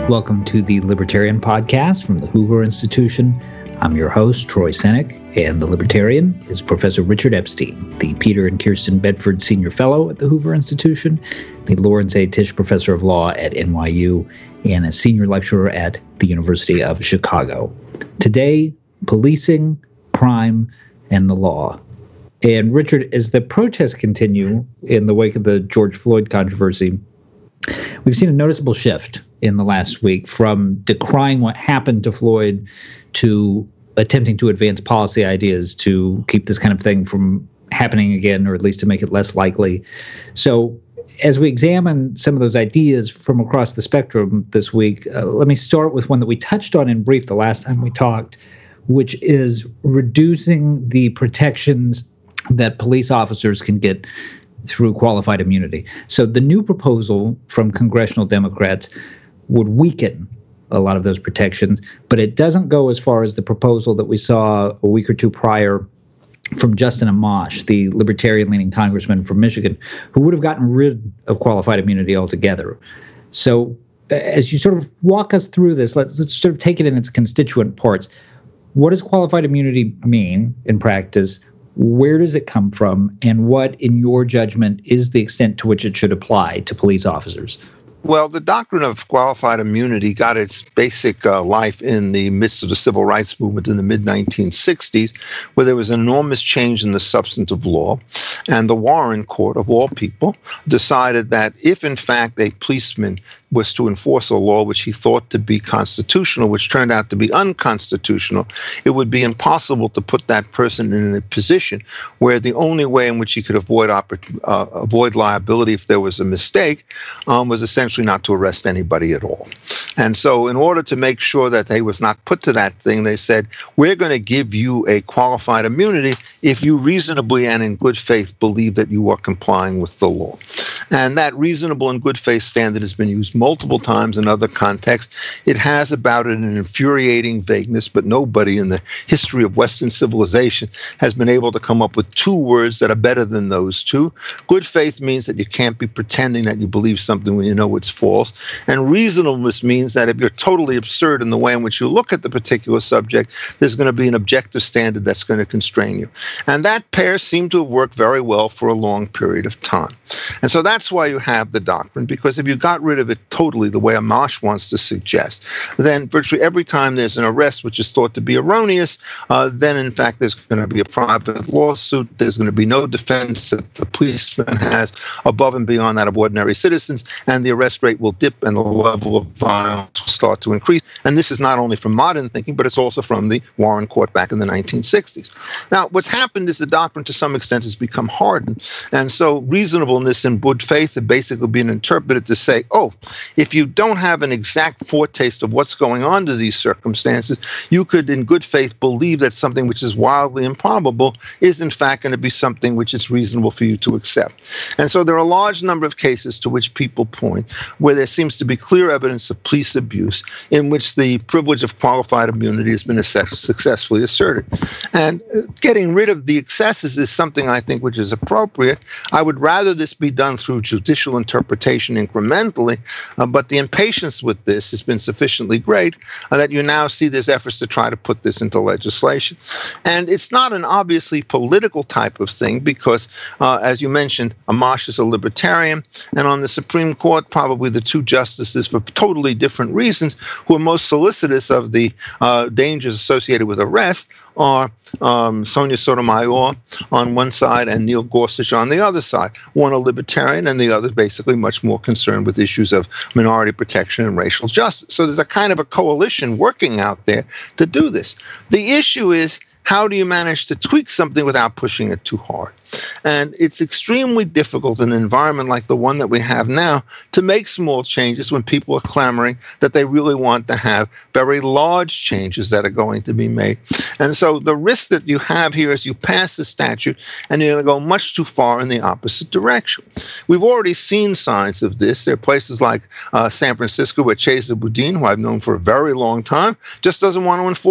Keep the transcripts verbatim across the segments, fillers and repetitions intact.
Welcome to the Libertarian Podcast from the Hoover Institution. I'm your host, Troy Senik, and the Libertarian is Professor Richard Epstein, the Peter and Kirsten Bedford Senior Fellow at the Hoover Institution, the Lawrence A. Tisch Professor of Law at N Y U, and a Senior Lecturer at the University of Chicago. Today, policing, crime, and the law. And Richard, as the protests continue in the wake of the George Floyd controversy, we've seen a noticeable shift in the last week from decrying what happened to Floyd to attempting to advance policy ideas to keep this kind of thing from happening again, or at least to make it less likely. So as we examine some of those ideas from across the spectrum this week, uh, let me start with one that we touched on in brief the last time we talked, which is reducing the protections that police officers can get through qualified immunity. So the new proposal from congressional Democrats would weaken a lot of those protections, but it doesn't go as far as the proposal that we saw a week or two prior from Justin Amash, the libertarian-leaning congressman from Michigan, who would have gotten rid of qualified immunity altogether. So as you sort of walk us through this, let's, let's sort of take it in its constituent parts. What does qualified immunity mean in practice? Where does it come from? And what, in your judgment, is the extent to which it should apply to police officers? Well, the doctrine of qualified immunity got its basic uh, life in the midst of the civil rights movement in the mid nineteen sixties, where there was an enormous change in the substantive law. And the Warren Court, of all people, decided that if, in fact, a policeman was to enforce a law which he thought to be constitutional, which turned out to be unconstitutional, it would be impossible to put that person in a position where the only way in which he could avoid oppor- uh, avoid liability if there was a mistake um, was essentially not to arrest anybody at all. And so in order to make sure that they was not put to that thing, they said, we're going to give you a qualified immunity if you reasonably and in good faith believe that you are complying with the law. And that reasonable and good faith standard has been used multiple times in other contexts. It has about it an infuriating vagueness, but nobody in the history of Western civilization has been able to come up with two words that are better than those two. Good faith means that you can't be pretending that you believe something when you know it's false. And reasonableness means that if you're totally absurd in the way in which you look at the particular subject, there's going to be an objective standard that's going to constrain you. And that pair seemed to have worked very well for a long period of time. And so that's why you have the doctrine, because if you got rid of it totally the way Amash wants to suggest, then virtually every time there's an arrest which is thought to be erroneous, uh, then in fact there's going to be a private lawsuit. There's going to be no defense that the policeman has above and beyond that of ordinary citizens, and the arrest rate will dip and the level of violence will start to increase. And this is not only from modern thinking, but it's also from the Warren Court back in the nineteen sixties. Now, what's happened is the doctrine to some extent has become hardened, and so reasonableness and good faith have basically been interpreted to say, oh, if you don't have an exact foretaste of what's going on to these circumstances, you could in good faith believe that something which is wildly improbable is in fact going to be something which is reasonable for you to accept. And so there are a large number of cases to which people point where there seems to be clear evidence of police abuse in which the privilege of qualified immunity has been assess- successfully asserted. And getting rid of the excesses is something I think which is appropriate. I would rather this be done through judicial interpretation incrementally, uh, but the impatience with this has been sufficiently great uh, that you now see there's efforts to try to put this into legislation. And it's not an obviously political type of thing because, uh, as you mentioned, Amash is a libertarian, and on the Supreme Court, probably the two justices for totally different reasons who are most solicitous of the uh, dangers associated with arrest are um, Sonia Sotomayor on one side and Neil Gorsuch on the other side. One a libertarian and the other basically much more concerned with issues of minority protection and racial justice. So there's a kind of a coalition working out there to do this. The issue is, how do you manage to tweak something without pushing it too hard? And it's extremely difficult in an environment like the one that we have now to make small changes when people are clamoring that they really want to have very large changes that are going to be made. And so the risk that you have here is you pass the statute and you're going to go much too far in the opposite direction. We've already seen signs of this. There are places like uh, San Francisco where Chesa Boudin, who I've known for a very long time, just doesn't want to enforce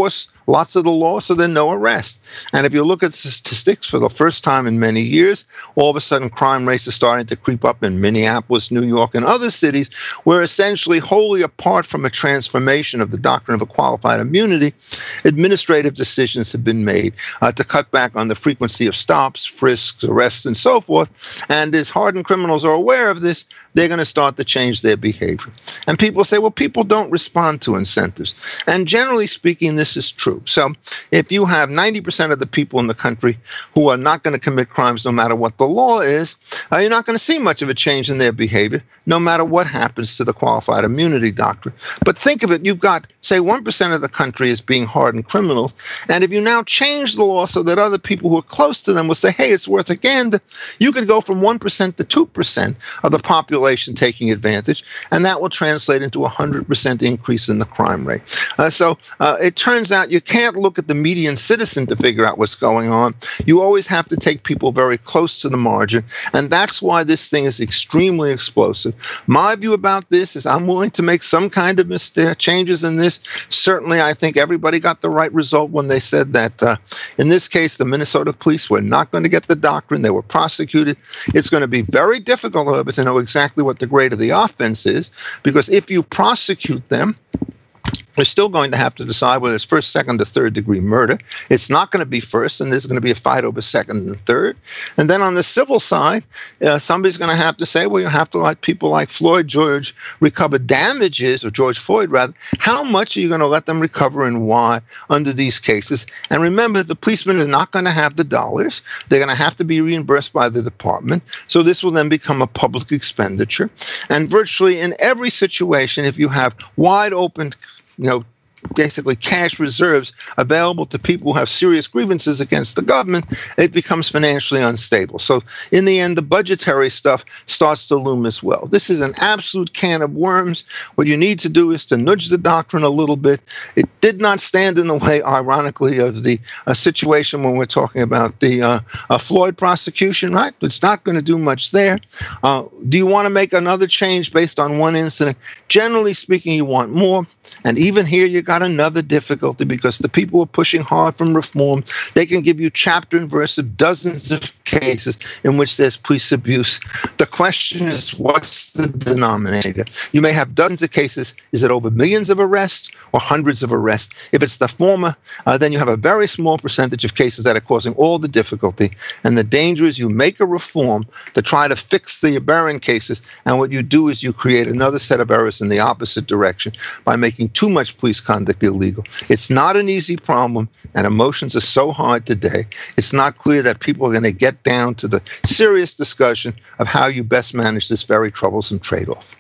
lots of the law, so then no arrest. And if you look at statistics for the first time in many years, all of a sudden crime rates are starting to creep up in Minneapolis, New York, and other cities where essentially wholly apart from a transformation of the doctrine of a qualified immunity, administrative decisions have been made uh, to cut back on the frequency of stops, frisks, arrests, and so forth. And as hardened criminals are aware of this, they're going to start to change their behavior. And people say, well, people don't respond to incentives. And generally speaking, this is true. So if you have ninety percent of the people in the country who are not going to commit crimes no matter what the law is, uh, you're not going to see much of a change in their behavior no matter what happens to the qualified immunity doctrine. But think of it, you've got, say, one percent of the country is being hardened criminals. And if you now change the law so that other people who are close to them will say, hey, it's worth a gander, you could go from one percent to two percent of the population taking advantage, and that will translate into a one hundred percent increase in the crime rate. Uh, so uh, it turns out you can't look at the median citizen to figure out what's going on. You always have to take people very close to the margin, and that's why this thing is extremely explosive. My view about this is I'm willing to make some kind of mistake, changes in this. Certainly, I think everybody got the right result when they said that, uh, in this case, the Minnesota police were not going to get the doctrine. They were prosecuted. It's going to be very difficult, however, to know exactly what the grade of the offense is, because if you prosecute them, we're still going to have to decide whether it's first, second, or third degree murder. It's not going to be first, and there's going to be a fight over second and third. And then on the civil side, uh, somebody's going to have to say, well, you have to let people like Floyd George recover damages, or George Floyd rather. How much are you going to let them recover and why under these cases? And remember, the policeman is not going to have the dollars. They're going to have to be reimbursed by the department. So this will then become a public expenditure. And virtually in every situation, if you have wide open, you know, basically cash reserves available to people who have serious grievances against the government, it becomes financially unstable. So in the end, the budgetary stuff starts to loom as well. This is an absolute can of worms. What you need to do is to nudge the doctrine a little bit. It did not stand in the way, ironically, of the uh, situation when we're talking about the uh, uh, Floyd prosecution, right? It's not going to do much there. Uh, do you want to make another change based on one incident? Generally speaking, you want more. And even here, you got another difficulty, because the people who are pushing hard from reform, they can give you chapter and verse of dozens of cases in which there's police abuse. The question is, what's the denominator? You may have dozens of cases. Is it over millions of arrests or hundreds of arrests? If it's the former, uh, then you have a very small percentage of cases that are causing all the difficulty. And the danger is you make a reform to try to fix the aberrant cases, and what you do is you create another set of errors in the opposite direction by making too much police conduct illegal. It's not an easy problem, and emotions are so hard today. It's not clear that people are going to get down to the serious discussion of how you best manage this very troublesome trade-off.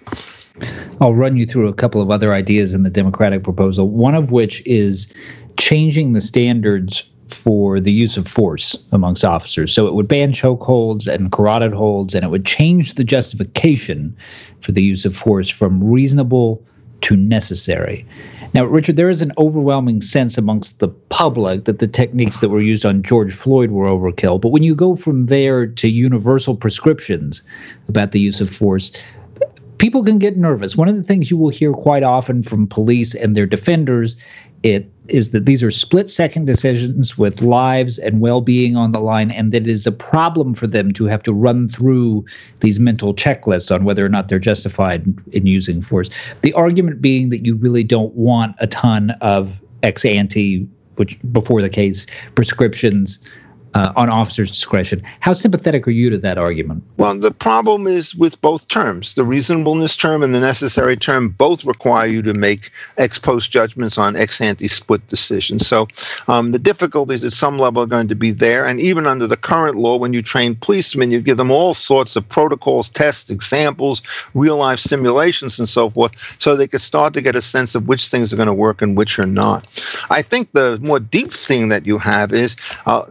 I'll run you through a couple of other ideas in the Democratic proposal, one of which is changing the standards for the use of force amongst officers. So it would ban chokeholds and carotid holds, and it would change the justification for the use of force from reasonable to necessary. Now, Richard, there is an overwhelming sense amongst the public that the techniques that were used on George Floyd were overkill. But when you go from there to universal prescriptions about the use of force, people can get nervous. One of the things you will hear quite often from police and their defenders it is that these are split-second decisions with lives and well-being on the line, and that it is a problem for them to have to run through these mental checklists on whether or not they're justified in using force. The argument being that you really don't want a ton of ex ante, which before the case, prescriptions Uh, on officers' discretion. How sympathetic are you to that argument? Well, the problem is with both terms. The reasonableness term and the necessary term both require you to make ex post judgments on ex ante split decisions. So um, the difficulties at some level are going to be there. And even under the current law, when you train policemen, you give them all sorts of protocols, tests, examples, real life simulations, and so forth, so they can start to get a sense of which things are going to work and which are not. I think the more deep thing that you have is, uh, suppose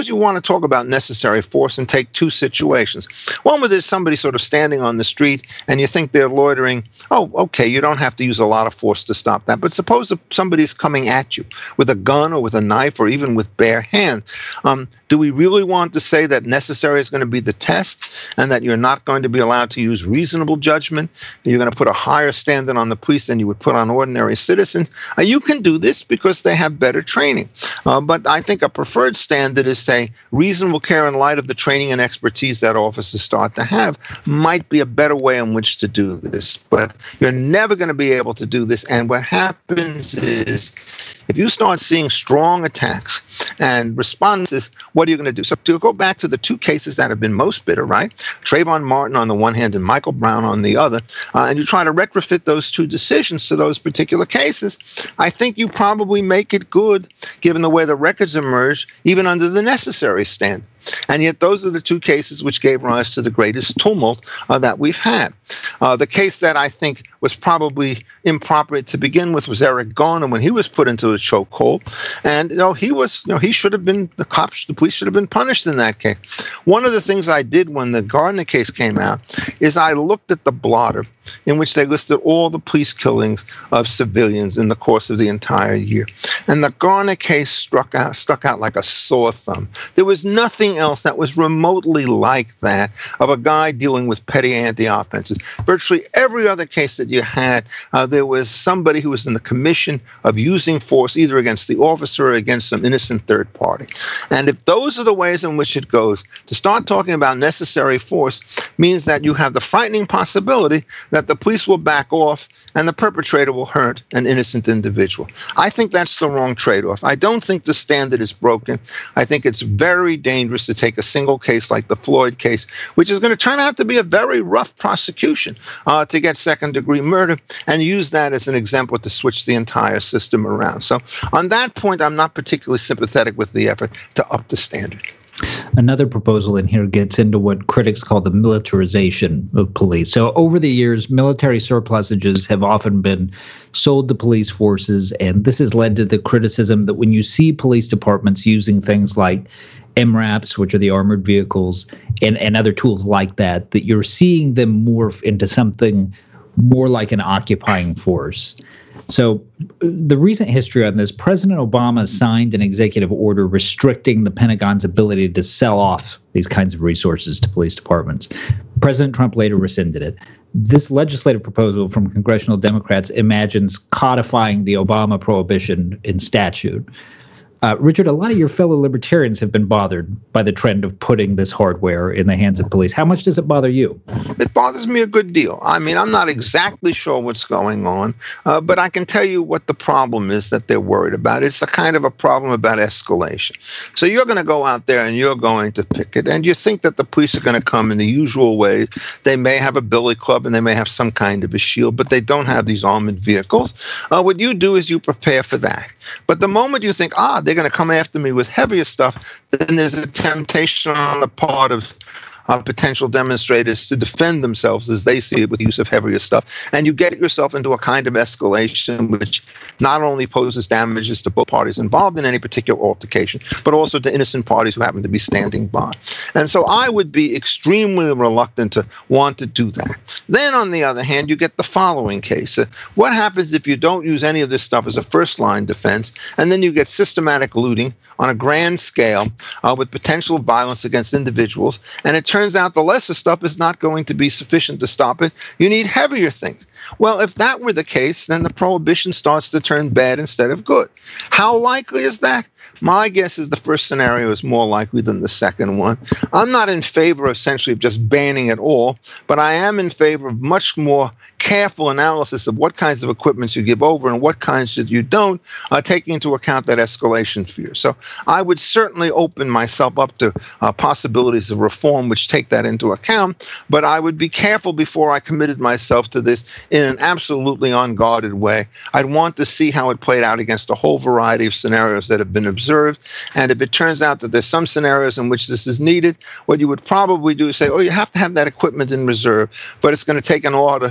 suppose you want to talk about necessary force and take two situations. One where there's somebody sort of standing on the street and you think they're loitering. Oh, okay, you don't have to use a lot of force to stop that. But suppose somebody's coming at you with a gun or with a knife or even with bare hand. Um, do we really want to say that necessary is going to be the test and that you're not going to be allowed to use reasonable judgment? You're going to put a higher standard on the police than you would put on ordinary citizens? Uh, you can do this because they have better training. Uh, but I think a preferred standard is, say, reasonable care in light of the training and expertise that officers start to have might be a better way in which to do this. But you're never going to be able to do this. And what happens is, if you start seeing strong attacks and responses, what are you going to do? So to go back to the two cases that have been most bitter, right? Trayvon Martin on the one hand and Michael Brown on the other, uh, and you try to retrofit those two decisions to those particular cases, I think you probably make it good, given the way the records emerge, even under the necessary standard. And yet those are the two cases which gave rise to the greatest tumult uh, that we've had. Uh, the case that I think was probably improper to begin with was Eric Garner when he was put into a chokehold. And, you know, he was, you know, he should have been, the cops, the police should have been punished in that case. One of the things I did when the Garner case came out is I looked at the blotter in which they listed all the police killings of civilians in the course of the entire year. And the Garner case struck out, stuck out like a sore thumb. There was nothing else that was remotely like that of a guy dealing with petty anti-offenses. Virtually every other case that you had, uh, there was somebody who was in the commission of using force either against the officer or against some innocent third party. And if those are the ways in which it goes, to start talking about necessary force means that you have the frightening possibility that the police will back off and the perpetrator will hurt an innocent individual. I think that's the wrong trade-off. I don't think the standard is broken. I think it's very dangerous to take a single case like the Floyd case, which is going to turn out to be a very rough prosecution uh, to get second-degree murder, and use that as an example to switch the entire system around. So on that point, I'm not particularly sympathetic with the effort to up the standard. Another proposal in here gets into what critics call the militarization of police. So over the years, military surplusages have often been sold to police forces, and this has led to the criticism that when you see police departments using things like M RAPs, which are the armored vehicles, and, and other tools like that, that you're seeing them morph into something more like an occupying force. So the recent history on this, President Obama signed an executive order restricting the Pentagon's ability to sell off these kinds of resources to police departments. President Trump later rescinded it. This legislative proposal from congressional Democrats imagines codifying the Obama prohibition in statute. Uh, Richard, a lot of your fellow libertarians have been bothered by the trend of putting this hardware in the hands of police. How much does it bother you? It bothers me a good deal. I mean, I'm not exactly sure what's going on, uh, but I can tell you what the problem is that they're worried about. It's a kind of a problem about escalation. So you're going to go out there and you're going to picket, and you think that the police are going to come in the usual way. They may have a billy club and they may have some kind of a shield, but they don't have these armored vehicles. Uh, what you do is you prepare for that. But the moment you think, ah, they're going to come after me with heavier stuff, then there's a temptation on the part of Uh, potential demonstrators to defend themselves as they see it with use of heavier stuff. And you get yourself into a kind of escalation which not only poses damages to both parties involved in any particular altercation, but also to innocent parties who happen to be standing by. And so I would be extremely reluctant to want to do that. Then on the other hand, you get the following case. Uh, what happens if you don't use any of this stuff as a first-line defense, and then you get systematic looting on a grand scale uh, with potential violence against individuals, and it turns out the lesser stuff is not going to be sufficient to stop it. You need heavier things. Well, if that were the case, then the prohibition starts to turn bad instead of good. How likely is that? My guess is the first scenario is more likely than the second one. I'm not in favor, essentially, of just banning it all, but I am in favor of much more careful analysis of what kinds of equipments you give over and what kinds that you don't, uh, taking into account that escalation fear. So I would certainly open myself up to uh, possibilities of reform which take that into account, but I would be careful before I committed myself to this in an absolutely unguarded way. I'd want to see how it played out against a whole variety of scenarios that have been observed, and if it turns out that there's some scenarios in which this is needed, what you would probably do is say, oh, you have to have that equipment in reserve, but it's going to take an order from the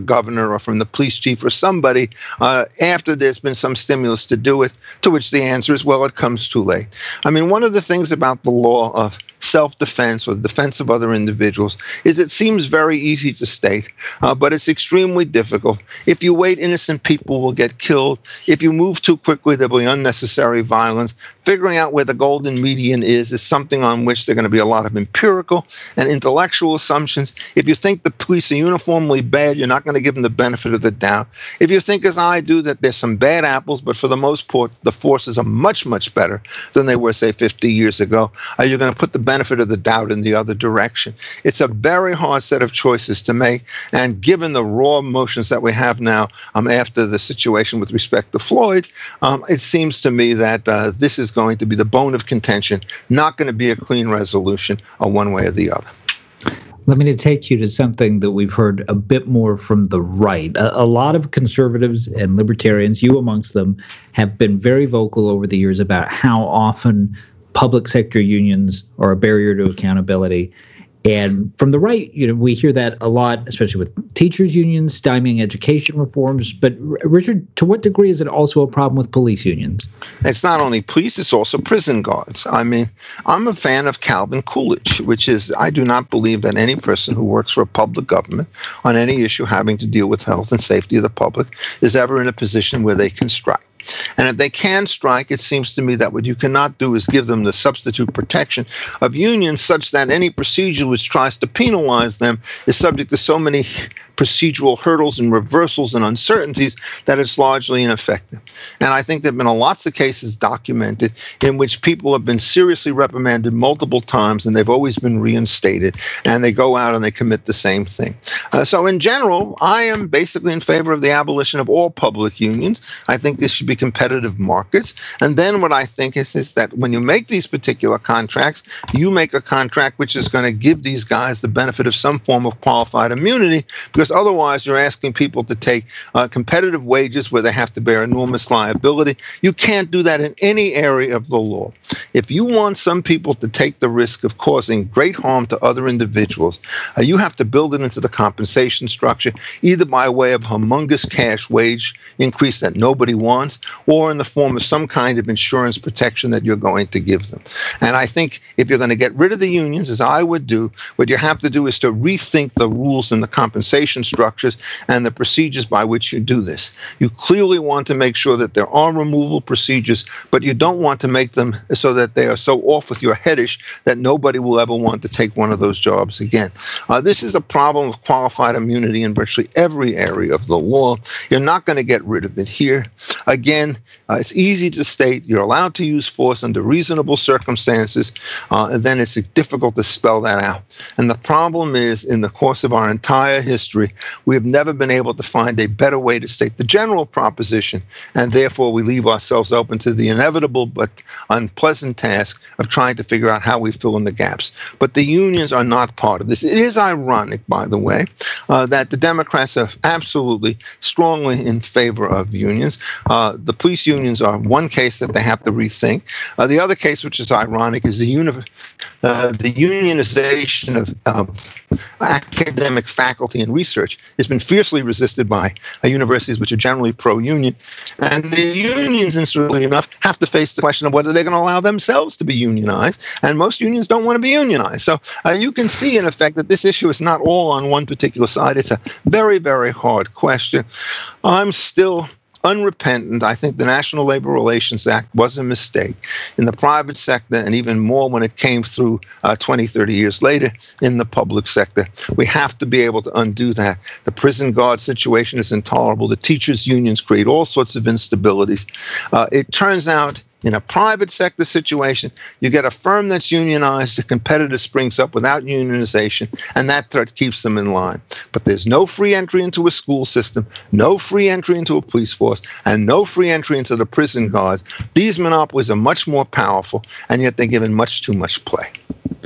governor or from the police chief or somebody uh, after there's been some stimulus to do it, to which the answer is, well, it comes too late. I mean, one of the things about the law of self-defense or the defense of other individuals is it seems very easy to state, uh, but it's extremely difficult. If you wait, innocent people will get killed. If you move too quickly, there will be unnecessary violence. Figuring out where the golden median is is something on which there are going to be a lot of empirical and intellectual assumptions. If you think the police are uniformly bad, you're not going to give them the benefit of the doubt. If you think, as I do, that there's some bad apples, but for the most part, the forces are much, much better than they were, say, fifty years ago, are you going to put the benefit of the doubt in the other direction? It's a very hard set of choices to make, and given the raw emotions that we have now um, after the situation with respect to Floyd, um, it seems to me that uh, this is going to be the bone of contention, not going to be a clean resolution or one way or the other. Let me take you to something that we've heard a bit more from the right. A, a lot of conservatives and libertarians, you amongst them, have been very vocal over the years about how often public sector unions are a barrier to accountability. And from the right, you know, we hear that a lot, especially with teachers' unions, stymieing education reforms. But Richard, to what degree is it also a problem with police unions? It's not only police, it's also prison guards. I mean, I'm a fan of Calvin Coolidge, which is, I do not believe that any person who works for a public government on any issue having to deal with health and safety of the public is ever in a position where they can strike. And if they can strike, it seems to me that what you cannot do is give them the substitute protection of unions such that any procedure which tries to penalize them is subject to so many procedural hurdles and reversals and uncertainties that it's largely ineffective. And I think there have been lots of cases documented in which people have been seriously reprimanded multiple times and they've always been reinstated, and they go out and they commit the same thing. Uh, so in general, I am basically in favor of the abolition of all public unions. I think this should be competitive markets. And then what I think is, is that when you make these particular contracts, you make a contract which is going to give these guys the benefit of some form of qualified immunity, because otherwise you're asking people to take uh, competitive wages where they have to bear enormous liability. You can't do that in any area of the law. If you want some people to take the risk of causing great harm to other individuals, uh, you have to build it into the compensation structure, either by way of humongous cash wage increase that nobody wants, or in the form of some kind of insurance protection that you're going to give them. And I think if you're going to get rid of the unions, as I would do, what you have to do is to rethink the rules and the compensation structures and the procedures by which you do this. You clearly want to make sure that there are removal procedures, but you don't want to make them so that they are so off with your headish that nobody will ever want to take one of those jobs again. Uh, this is a problem of qualified immunity in virtually every area of the law. You're not going to get rid of it here. Again, uh, it's easy to state you're allowed to use force under reasonable circumstances, uh, and then it's difficult to spell that out. And the problem is, in the course of our entire history, we have never been able to find a better way to state the general proposition, and therefore we leave ourselves open to the inevitable but unpleasant task of trying to figure out how we fill in the gaps. But the unions are not part of this. It is ironic, by the way, uh, that the Democrats are absolutely strongly in favor of unions. Uh, the police unions are one case that they have to rethink. Uh, the other case, which is ironic, is the, uni- uh, the unionization of uh, academic faculty and research has been fiercely resisted by uh, universities which are generally pro-union. And the unions, interestingly enough, have to face the question of whether they're going to allow themselves to be unionized. And most unions don't want to be unionized. So uh, you can see, in effect, that this issue is not all on one particular side. It's a very, very hard question. I'm still unrepentant. I think the National Labor Relations Act was a mistake in the private sector, and even more when it came through uh, twenty, thirty years later in the public sector. We have to be able to undo that. The prison guard situation is intolerable. The teachers' unions create all sorts of instabilities. Uh, it turns out, in a private sector situation, you get a firm that's unionized, the competitor springs up without unionization, and that threat keeps them in line. But there's no free entry into a school system, no free entry into a police force, and no free entry into the prison guards. These monopolies are much more powerful, and yet they're given much too much play.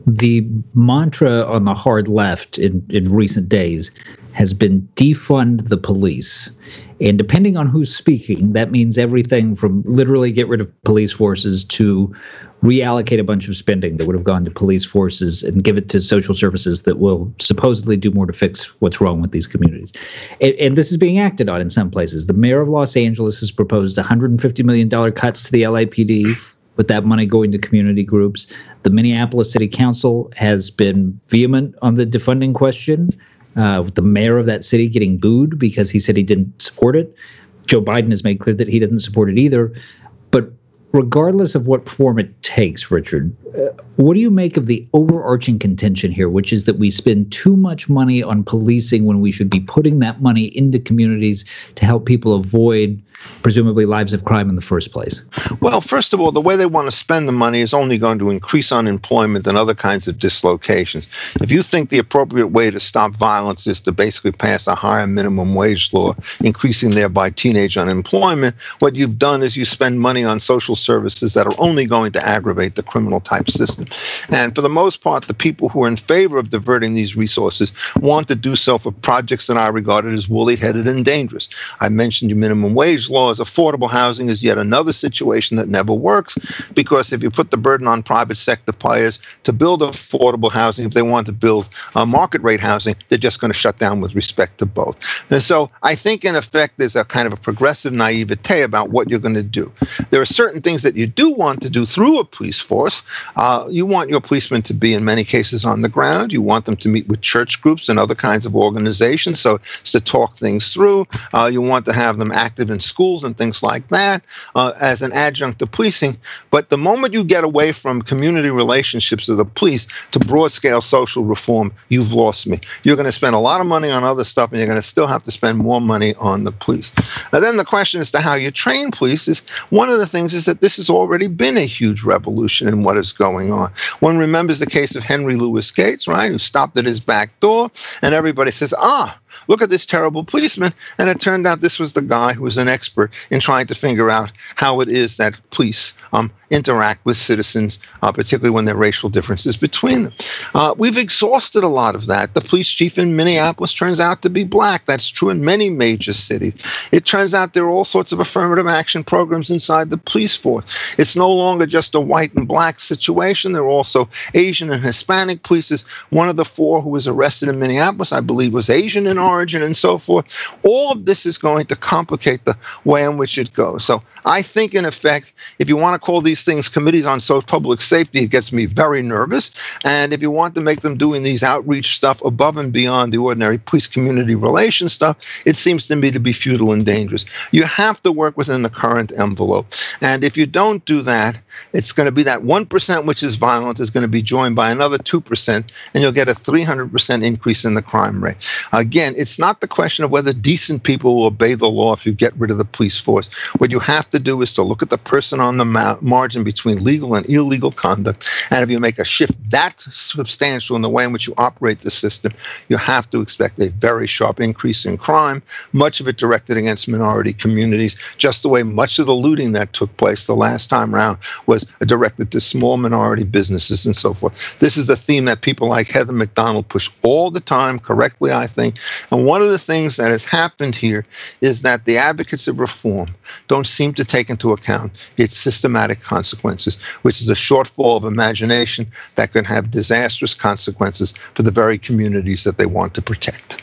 the mantra on the hard left in, in recent days has been defund the police. And depending on who's speaking, that means everything from literally get rid of police forces to reallocate a bunch of spending that would have gone to police forces and give it to social services that will supposedly do more to fix what's wrong with these communities. And, and this is being acted on in some places. The mayor of Los Angeles has proposed one hundred fifty million dollars cuts to the L A P D, with that money going to community groups. The Minneapolis City Council has been vehement on the defunding question, uh, with the mayor of that city getting booed because he said he didn't support it. Joe Biden has made clear that he doesn't support it either. But regardless of what form it takes, Richard, uh, what do you make of the overarching contention here, which is that we spend too much money on policing when we should be putting that money into communities to help people avoid presumably lives of crime in the first place? Well, first of all, the way they want to spend the money is only going to increase unemployment and other kinds of dislocations. If you think the appropriate way to stop violence is to basically pass a higher minimum wage law, increasing thereby teenage unemployment, what you've done is you spend money on social services that are only going to aggravate the criminal type system. And for the most part, the people who are in favor of diverting these resources want to do so for projects that I regarded as woolly-headed and dangerous. I mentioned your minimum wage laws. Affordable housing is yet another situation that never works, because if you put the burden on private sector players to build affordable housing, if they want to build uh, market rate housing, they're just going to shut down with respect to both. And so I think, in effect, there's a kind of a progressive naivete about what you're going to do. There are certain things that you do want to do through a police force. Uh, you want your policemen to be, in many cases, on the ground. You want them to meet with church groups and other kinds of organizations, so it's to talk things through. Uh, you want to have them active in schools and things like that uh, as an adjunct to policing. But the moment you get away from community relationships of the police to broad-scale social reform, you've lost me. You're going to spend a lot of money on other stuff, and you're going to still have to spend more money on the police. Now, then the question as to how you train police is, one of the things is that this has already been a huge revolution in what is going on. One remembers the case of Henry Louis Gates, right, who stopped at his back door, and everybody says, ah, look at this terrible policeman. And it turned out this was the guy who was an expert in trying to figure out how it is that police um, interact with citizens, uh, particularly when there are racial differences between them. Uh, we've exhausted a lot of that. The police chief in Minneapolis turns out to be black. That's true in many major cities. It turns out there are all sorts of affirmative action programs inside the police force. It's no longer just a white and black situation. There are also Asian and Hispanic police. One of the four who was arrested in Minneapolis, I believe, was Asian in origin and so forth. All of this is going to complicate the way in which it goes. So I think, in effect, if you want to call these things committees on social public safety, it gets me very nervous. And if you want to make them doing these outreach stuff above and beyond the ordinary police community relations stuff, it seems to me to be futile and dangerous. You have to work within the current envelope. And if you don't do that, it's going to be that one percent which is violent is going to be joined by another two percent, and you'll get a three hundred percent increase in the crime rate. Again, it's not the question of whether decent people will obey the law if you get rid of the police force. What you have to do is to look at the person on the ma- margin between legal and illegal conduct, and if you make a shift that substantial in the way in which you operate the system, you have to expect a very sharp increase in crime, much of it directed against minority communities, just the way much of the looting that took place the last time around was directed to small minority businesses and so forth. This is a theme that people like Heather McDonald push all the time, correctly, I think. And one of the things that has happened here is that the advocates of reform don't seem to take into account its systematic consequences, which is a shortfall of imagination that can have disastrous consequences for the very communities that they want to protect.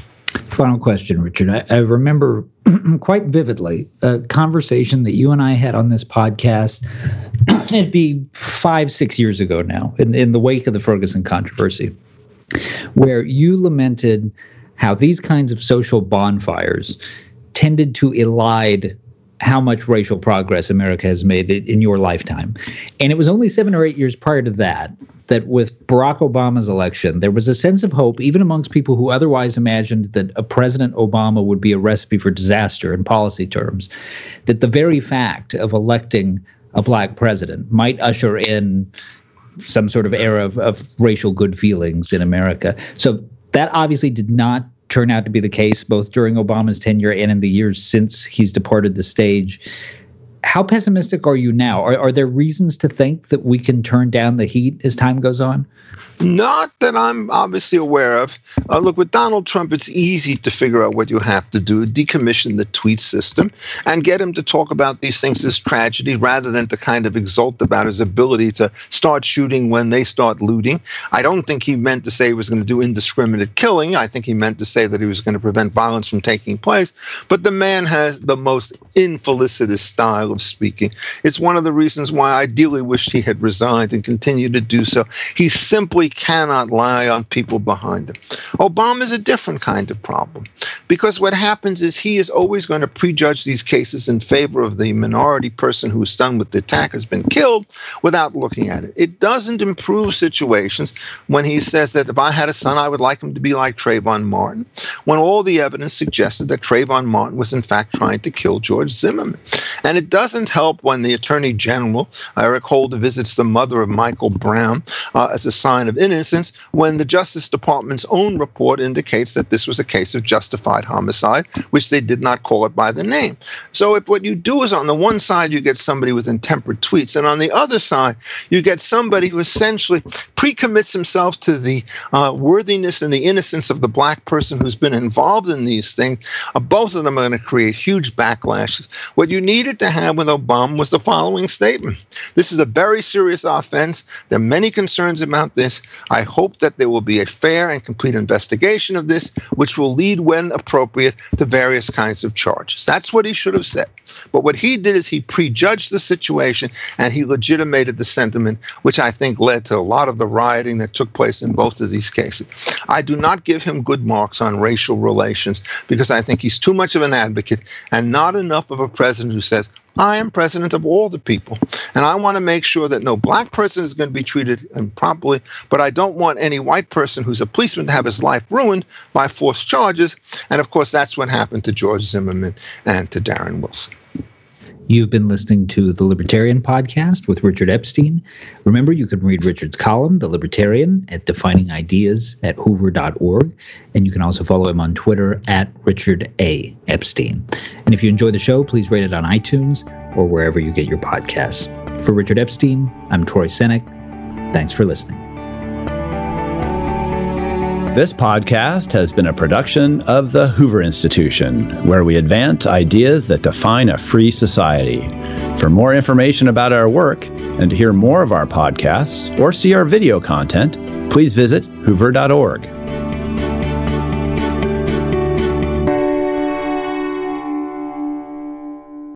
Final question, Richard. I, I remember quite vividly a conversation that you and I had on this podcast. It'd be five, six years ago now, in, in the wake of the Ferguson controversy, where you lamented how these kinds of social bonfires tended to elide how much racial progress America has made in your lifetime. And it was only seven or eight years prior to that, that with Barack Obama's election, there was a sense of hope, even amongst people who otherwise imagined that a President Obama would be a recipe for disaster in policy terms, that the very fact of electing a black president might usher in some sort of era of, of racial good feelings in America. So that obviously did not turn out to be the case, both during Obama's tenure and in the years since he's departed the stage. how pessimistic are you now? Are, are there reasons to think that we can turn down the heat as time goes on? Not that I'm obviously aware of. Uh, look, with Donald Trump, it's easy to figure out what you have to do, decommission the tweet system, and get him to talk about these things as tragedy rather than to kind of exult about his ability to start shooting when they start looting. I don't think he meant to say he was going to do indiscriminate killing. I think he meant to say that he was going to prevent violence from taking place. But the man has the most infelicitous style of speaking. It's one of the reasons why I ideally wished he had resigned and continued to do so. He simply cannot lie on people behind him. Obama's a different kind of problem, because what happens is he is always going to prejudge these cases in favor of the minority person who is stunned with the attack has been killed without looking at it. It doesn't improve situations when he says that if I had a son, I would like him to be like Trayvon Martin, when all the evidence suggested that Trayvon Martin was in fact trying to kill George Zimmerman. And it doesn't help when the Attorney General, Eric Holder, visits the mother of Michael Brown uh, as a sign of innocence, when the Justice Department's own report indicates that this was a case of justified homicide, which they did not call it by the name. So if what you do is on the one side you get somebody with intemperate tweets, and on the other side you get somebody who essentially pre-commits himself to the uh, worthiness and the innocence of the black person who's been involved in these things, uh, both of them are going to create huge backlashes. What you needed to have with Obama was the following statement: this is a very serious offense. There are many concerns about this. I hope that there will be a fair and complete investigation of this, which will lead, when appropriate, to various kinds of charges. That's what he should have said. But what he did is he prejudged the situation and he legitimated the sentiment, which I think led to a lot of the rioting that took place in both of these cases. I do not give him good marks on racial relations because I think he's too much of an advocate and not enough of a president who says, I am president of all the people, and I want to make sure that no black person is going to be treated improperly, but I don't want any white person who's a policeman to have his life ruined by forced charges. And of course, that's what happened to George Zimmerman and to Darren Wilson. You've been listening to The Libertarian Podcast with Richard Epstein. Remember, you can read Richard's column, The Libertarian, at Defining Ideas at hoover dot org. And you can also follow him on Twitter at Richard A. Epstein. And if you enjoy the show, please rate it on iTunes or wherever you get your podcasts. For Richard Epstein, I'm Troy Senik. Thanks for listening. This podcast has been a production of the Hoover Institution, where we advance ideas that define a free society. For more information about our work and to hear more of our podcasts or see our video content, please visit hoover dot org.